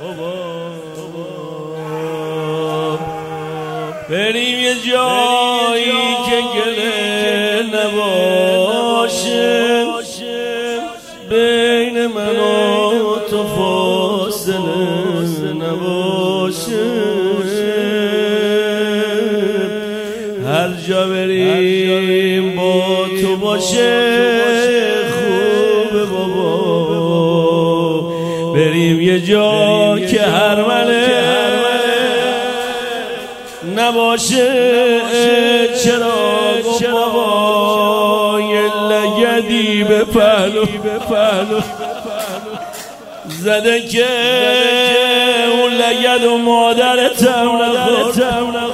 بریم یه جایی که گله نباشه، بین من و تو فاصله نباشه، هر جا بریم با تو باشه خوبه بابا. بریم یه جا که هرمله نباشه، چرا بابا یه لگدی به پهلو زده که اون لگد و مادرتم نخورد.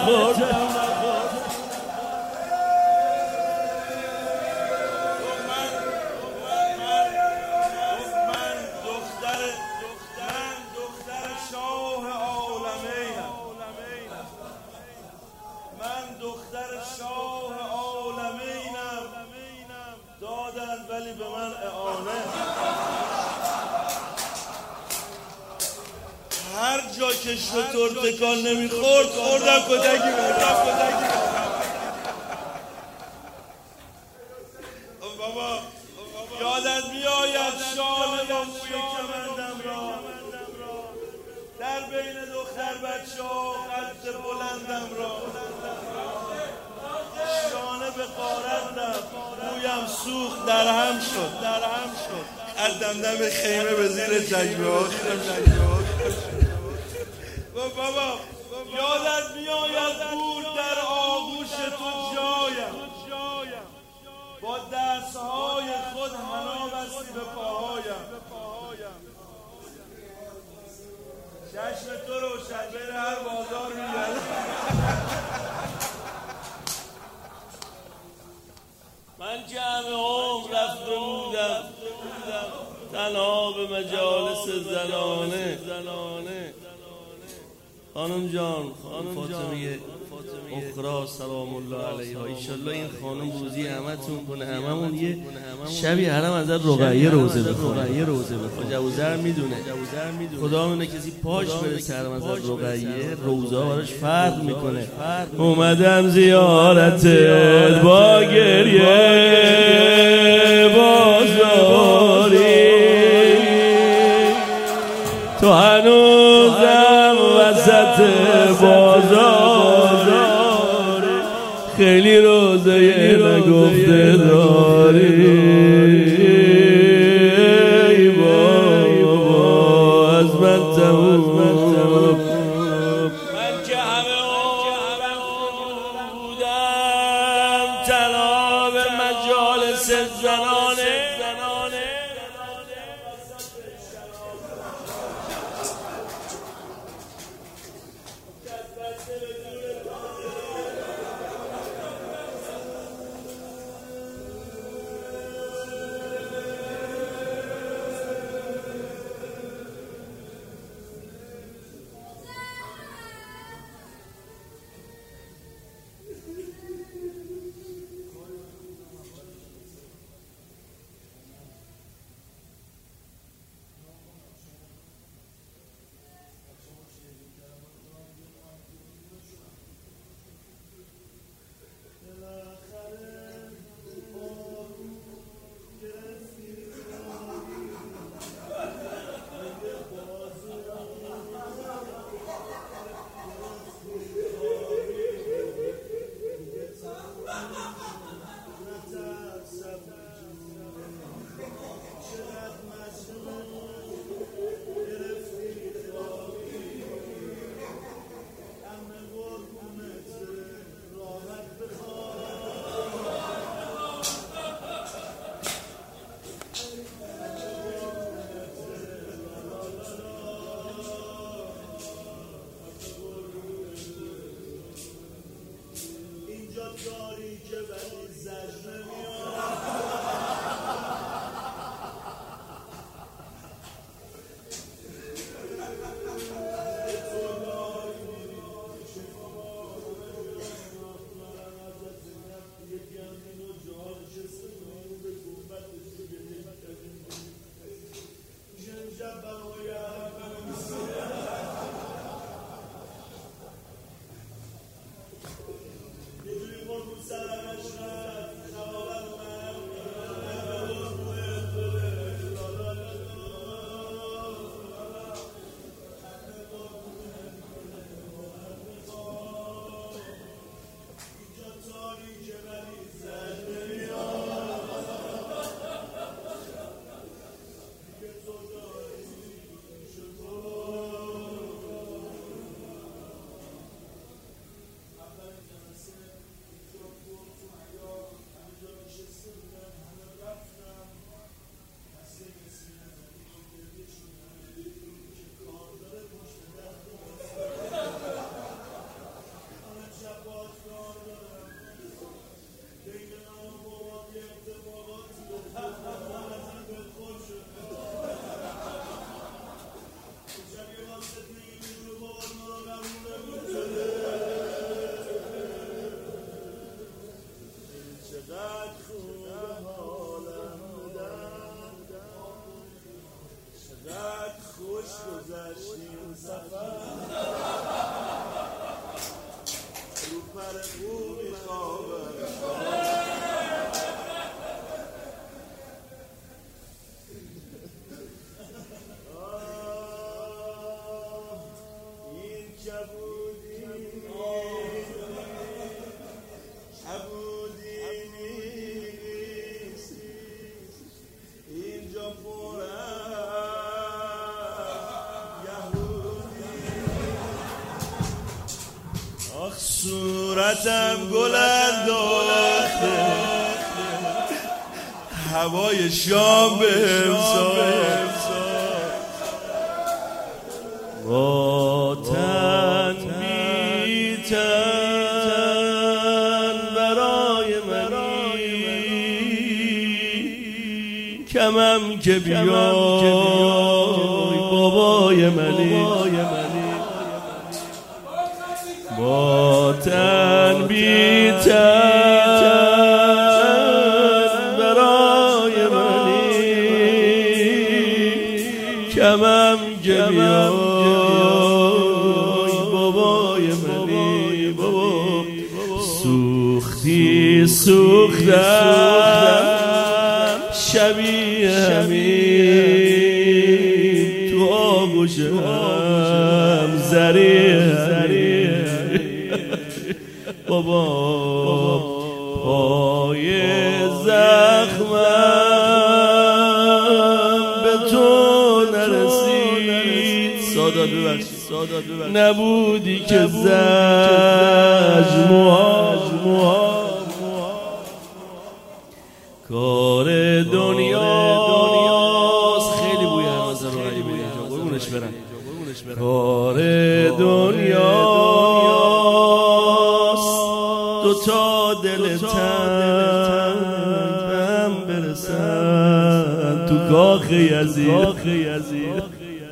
ولی به من اعانه، هر جا که شطور تکان نمیخورد خوردم کتکی بابا یادت میآید شال با موی کمندم را در بین دختر بچه ها قد بلندم را شانه به قارت رفت، مویم سوخت درهم شد قدم دم خیمه به زیر ججبه ها بابا یادت میآید بود در آغوش تو جایم، با دستهای خود حنا بستی به پاهایم، چشم تو روشن بین هر بازار میگردم. من که همه عمر رفته بودم تنها به مجالس زنانه. خانم جان، خانم فاطمه اخرا سلام الله علیها، ایشالله این خانم روزی همتون کنه، هممون یه شبی حرم ازت رقیه روزه بخونه. جوزر میدونه خدا منه کسی پاش برسه حرم ازت رقیه روزه براش فرق میکنه. اومدم زیارتت با گریه بازاری، تو هنوزم وسط بازار، خیلی روزه نگفته داری. ای بابا از من تموم، من که همه عمرم بودم تنها به مجالس زنانه. چقدر خوش گذشتیم سفر رو پر خوبی خوابم این کبودی نیست اینجا صورتم گل انداخته هوای شام به امسال با تن بی تن برای منی کمم که بیای بابای منی با تن بی تن برای منی کمم که بیای بابای منی بابا سوختی سوختم شبیه همین تو آغوشم زریه بابا پای زخمم به تو نرسید سادات ببخشید نبودی که زج کار دنیاست خیلی بوی حماز رو غیبی بود اینجا قربونش برم کار دنیاست دوتا دل تنگ بهم برسن تو کاخ یزید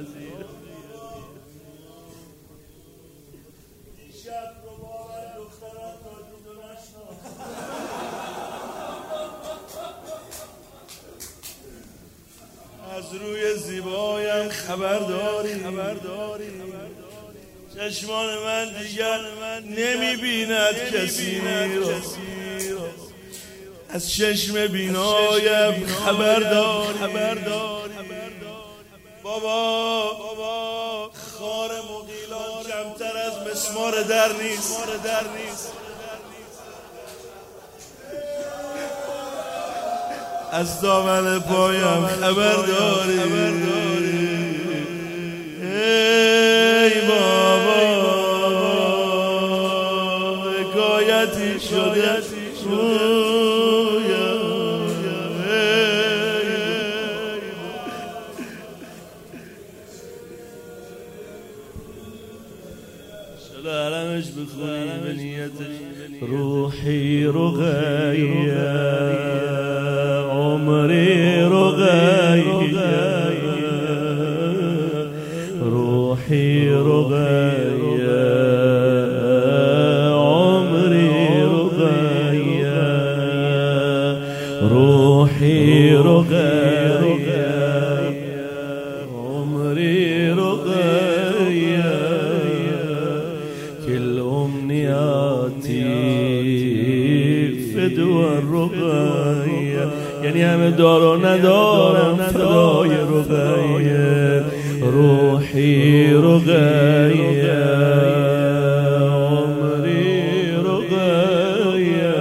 از روی زیبایم خبر داری چشمان من دیگر نمیبیند کسی را از چشم بینایم خبر داری بابا خار مغیلان کمتر از مسمار در نیست از دامن پایم خبر داری ای بابا حکایتی شده علمش بخونی به نیتش روحی رقیه عمری رقیه روحی رقیه عمری رقیه روحی رقیه عمری رقیه كل أمنياتي فدوى الرقية يعني همه دار و ندارم فدای رقیه روحی رقیه عمری رقیه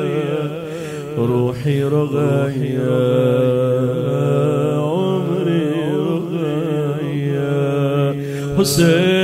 روحی رقیه عمری رقیه حسین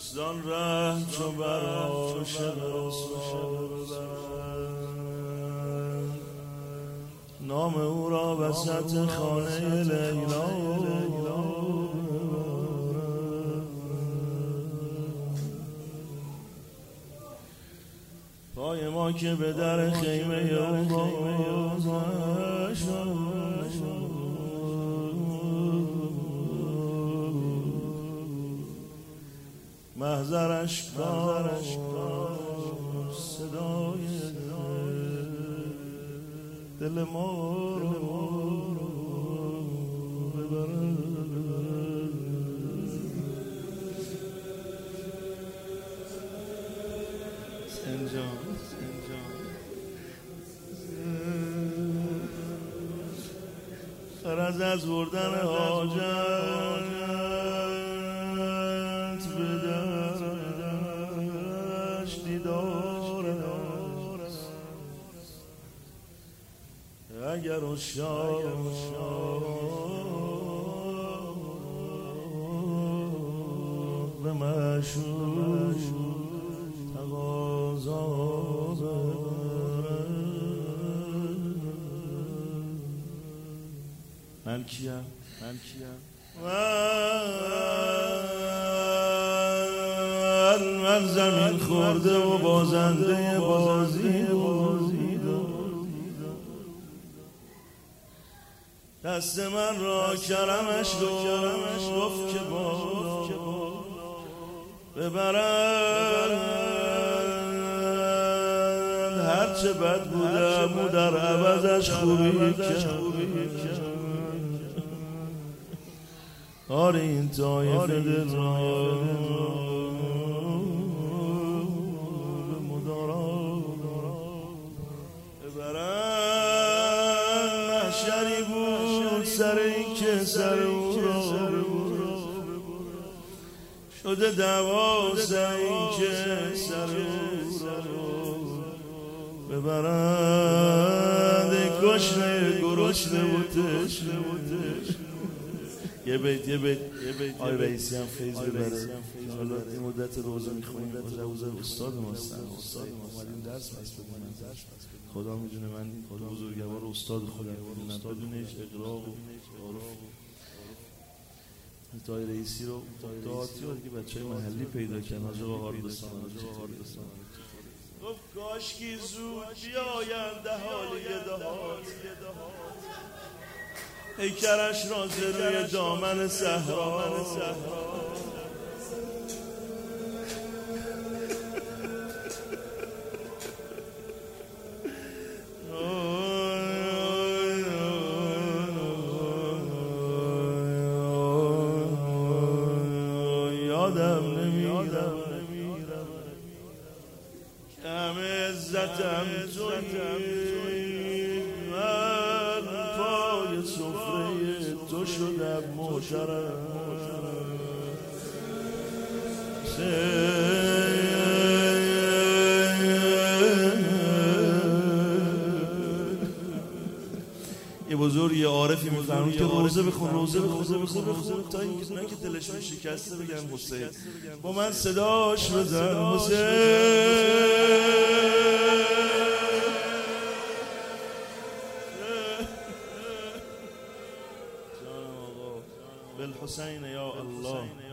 دوستان رحم چو بر عاشق ببرند نام او را وسط خانه لیلا پای ما که به در خیمه او باز محضرش کار صدای دل ما رو ببرد سنجان خرز از بردن حاجت به درش دیدار است اگر اشاق به معشوق تقاضا من کیم من زمین خورده و بازنده بازی دست من را کرمش گفت که با ببرند هرچه بد بودم و در عوضش خوبی کرد آره این طایفه دل را به مدارا ببرند محشری بود سر این که سر او را شده دعوا سر این که سر او را ببرند ای گشنه گرسنه و تشنه یه بیت آی رئیسی هم فیض ببره حالا این مدت روزه میخونیم روزه استاد ما هستن اومدیم درس پس بدونم خدا میدونه من بزرگوار استاد خودم بدون هیچ اقراق و تای رئیسی رو دعاتی رو که بچه های محلی پیدا کردن حاج آقا هاردستان گفت کاشکی زود بیایند اهالی دهات پیکرش را روی دامن صحرا یادم نمیرم که همه عزتم تویی من پای سفره تو شدم محترم یه بزرگ یه عارفی میفرمود که روزه بخون تا اینکه نه که دلش شکسته بگم حسین با من صداش بزن حسین بالحسين يا الله